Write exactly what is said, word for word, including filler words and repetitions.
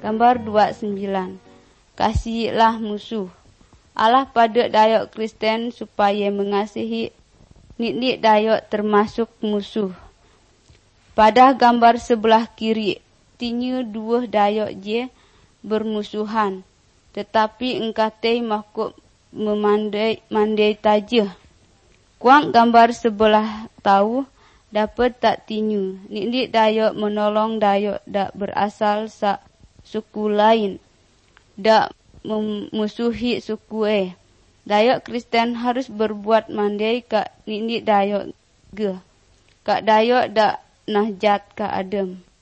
Gambar dua puluh sembilan. Kasihilah musuh. Allah pada Dayok Kristen supaya mengasihi Nitnik Dayok termasuk musuh. Pada gambar sebelah kiri, tinya dua Dayok je bermusuhan. Tetapi engkate mahkut memandai mandai taja. Kuang gambar sebelah tahu dapat tak tinyu. Nitnik Dayok menolong Dayok dak berasal sa suku lain. Dak memusuhi suku eh. Dayok Kristen harus berbuat mandai kak Nitnik Dayok ge. Kak Dayok dak nahjat ka adem.